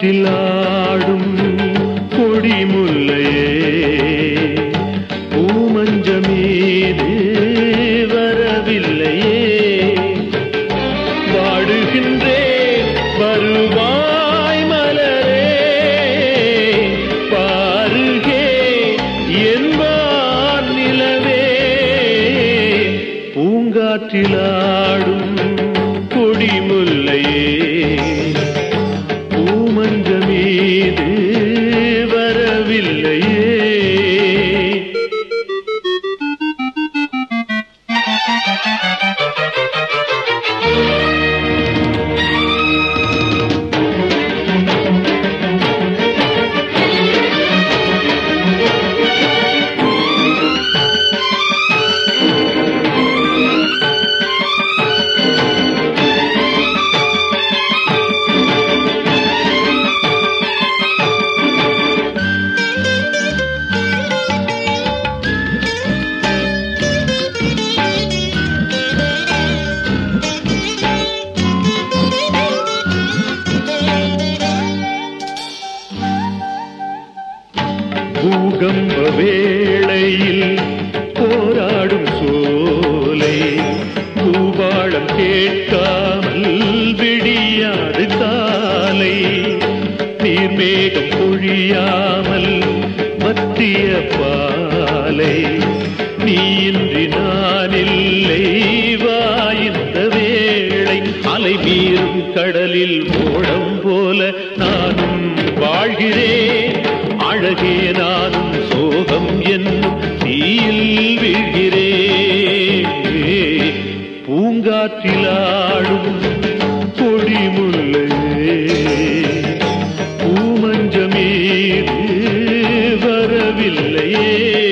பூங்காற்றில் ஆடும் கொடிமுல்லையே பூமஞ்ச மீது வரவில்லையே வாடுகின்றேன் வருவாய் மலரே பாருகே என்பார் நிலவே பூங்காற்றில் ஆடும் கொடிமுல்லையே பூமஞ்ச மீது வரவில்லையே பூகம்ப வேளையில் போராடும் சோலை பூபாளம் கேட்காமல் விடியாது காலை நீர்மேகம் பொழியாமல் மத்திய பாலை நீயின்றி நான் இல்லை வாய்ந்த வேளை அலை மீறும் கடலில் ஓடம் போல நானும் வாழ்கிறேன் அழகே நானும் சோகம் என்னும் தீயில் வீழ்கிறேன் பூங்காற்றில் ஆடும் கொடிமுல்லையே பூமஞ்ச மீது வரவில்லையே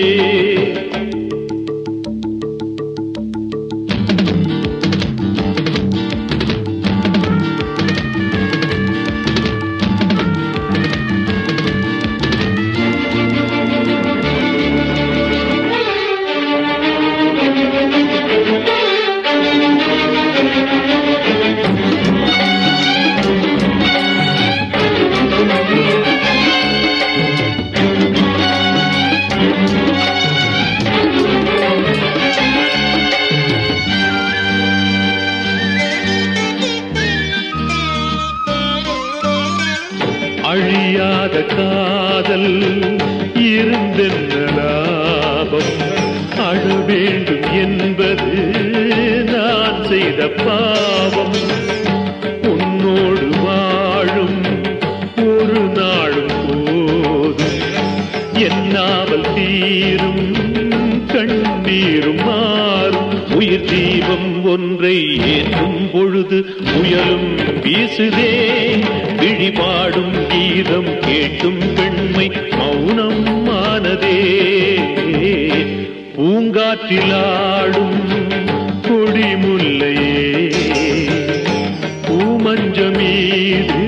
அழியாத காதல் இருந்தென்ன லாபம் அழ வேண்டும் என்பது நான் செய்த பாவம் உன்னோடு வாழும் ஒரு நாளும் போதும் என்னாவல் தீரும் கண்ணீரும் மாறும் உயிர் தீபம் ஒன்றை ஏற்றும் பொழுது முயலும் வீசுதே விழிபாடும் கீதம் கேட்டும் பெண்மை மௌனம் ஆனதே பூங்காற்றில் ஆடும் கொடிமுல்லையே பூமஞ்ச மீது